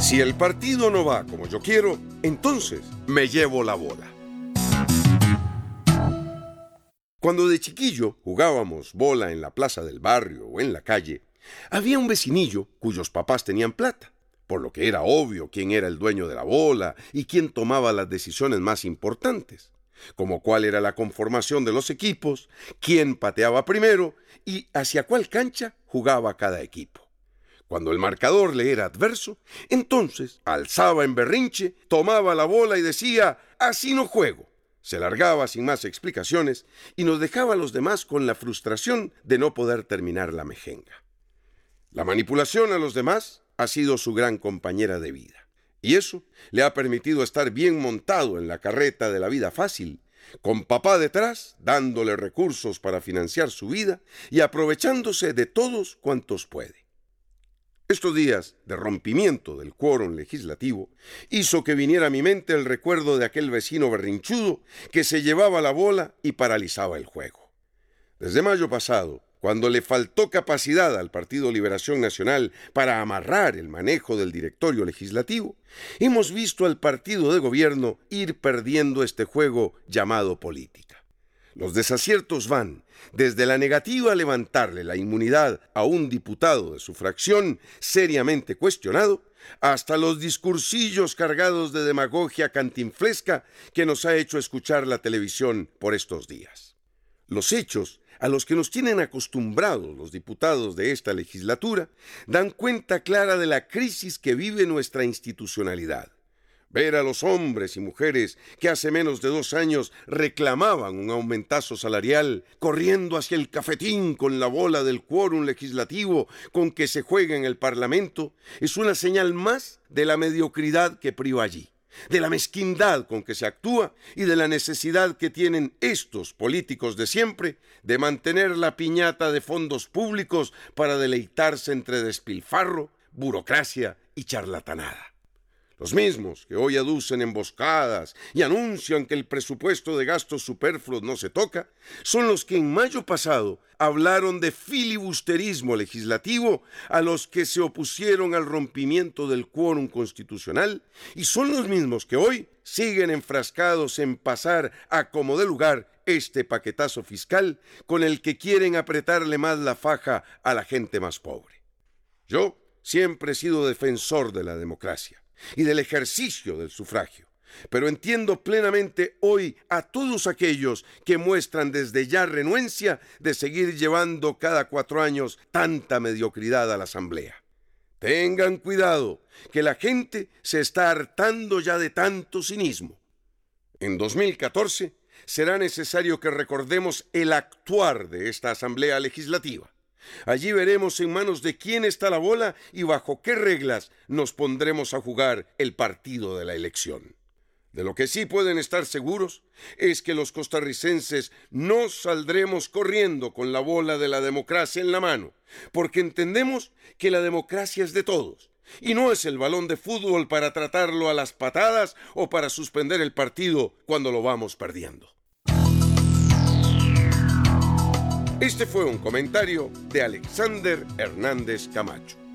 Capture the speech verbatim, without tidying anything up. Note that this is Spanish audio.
Si el partido no va como yo quiero, entonces me llevo la bola. Cuando de chiquillo jugábamos bola en la plaza del barrio o en la calle, había un vecinillo cuyos papás tenían plata, por lo que era obvio quién era el dueño de la bola y quién tomaba las decisiones más importantes, como cuál era la conformación de los equipos, quién pateaba primero y hacia cuál cancha jugaba cada equipo. Cuando el marcador le era adverso, entonces alzaba en berrinche, tomaba la bola y decía: «Así no juego». Se largaba sin más explicaciones y nos dejaba a los demás con la frustración de no poder terminar la mejenga. La manipulación a los demás ha sido su gran compañera de vida, y eso le ha permitido estar bien montado en la carreta de la vida fácil, con papá detrás dándole recursos para financiar su vida y aprovechándose de todos cuantos puede. Estos días de rompimiento del quórum legislativo hizo que viniera a mi mente el recuerdo de aquel vecino berrinchudo que se llevaba la bola y paralizaba el juego. Desde mayo pasado, cuando le faltó capacidad al Partido Liberación Nacional para amarrar el manejo del directorio legislativo, hemos visto al partido de gobierno ir perdiendo este juego llamado política. Los desaciertos van desde la negativa a levantarle la inmunidad a un diputado de su fracción seriamente cuestionado, hasta los discursillos cargados de demagogia cantinflesca que nos ha hecho escuchar la televisión por estos días. Los hechos a los que nos tienen acostumbrados los diputados de esta legislatura dan cuenta clara de la crisis que vive nuestra institucionalidad. Ver a los hombres y mujeres que hace menos de dos años reclamaban un aumentazo salarial corriendo hacia el cafetín con la bola del quórum legislativo con que se juega en el Parlamento es una señal más de la mediocridad que priva allí, de la mezquindad con que se actúa y de la necesidad que tienen estos políticos de siempre de mantener la piñata de fondos públicos para deleitarse entre despilfarro, burocracia y charlatanada. Los mismos que hoy aducen emboscadas y anuncian que el presupuesto de gastos superfluos no se toca, son los que en mayo pasado hablaron de filibusterismo legislativo a los que se opusieron al rompimiento del quórum constitucional y son los mismos que hoy siguen enfrascados en pasar a como de lugar este paquetazo fiscal con el que quieren apretarle más la faja a la gente más pobre. Yo siempre he sido defensor de la democracia y del ejercicio del sufragio, pero entiendo plenamente hoy a todos aquellos que muestran desde ya renuencia de seguir llevando cada cuatro años tanta mediocridad a la Asamblea. Tengan cuidado, que la gente se está hartando ya de tanto cinismo. En dos mil catorce será necesario que recordemos el actuar de esta Asamblea Legislativa. Allí veremos en manos de quién está la bola y bajo qué reglas nos pondremos a jugar el partido de la elección. De lo que sí pueden estar seguros es que los costarricenses no saldremos corriendo con la bola de la democracia en la mano, porque entendemos que la democracia es de todos y no es el balón de fútbol para tratarlo a las patadas o para suspender el partido cuando lo vamos perdiendo. Este fue un comentario de Alexander Hernández Camacho.